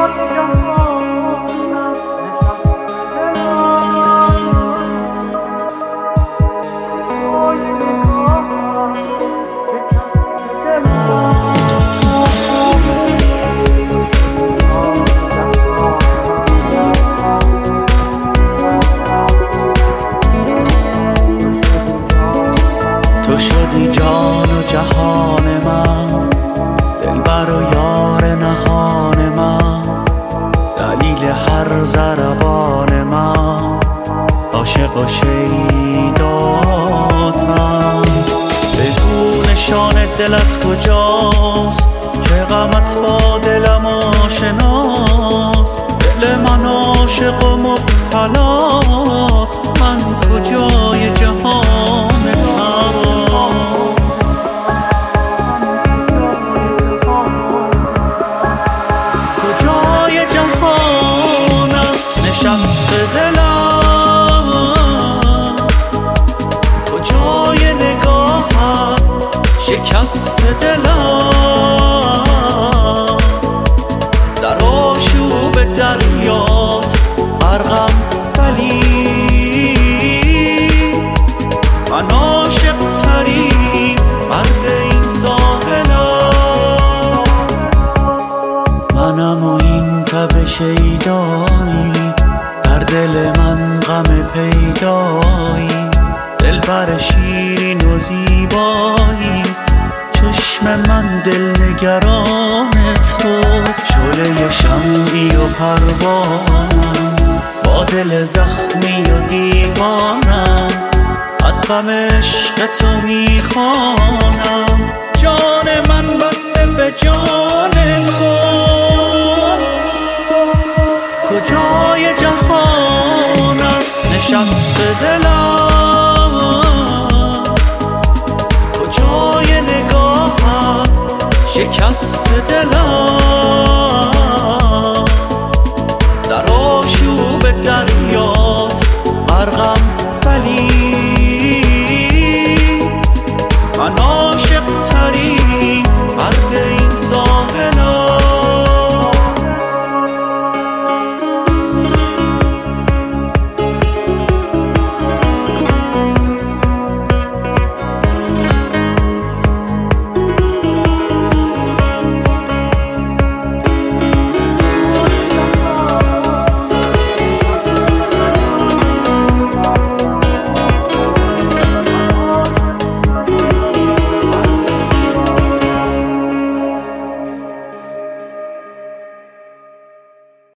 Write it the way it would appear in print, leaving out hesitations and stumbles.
تو شدی جان و جهان من، دلبر و یار نهان من، دلیل هر ضربان من، عاشق و شیداتم. بگو نشان دلت کجاست که غمت با دلم آشناست. دل من عاشق و مبتلاست، من کجای جهانتم. کجای جهان است نشست دلم، کجای نگاهم شکست دلم. در آشوب دریات غرقم ولی من عاشق ترین مرد این ساحلم. منم و این تب شیدایی، در دل من غم پیدایی. دلبر شیرین و زیبایی، چشم من دل نگران توست. شعله شمعی و پروانم، با دل زخمی و دیوانم، از غم عشق تو میخوانم. جان من بسته به جان تو، کجای جهان است نشست دلم. کجای نگاهت شکست دلم.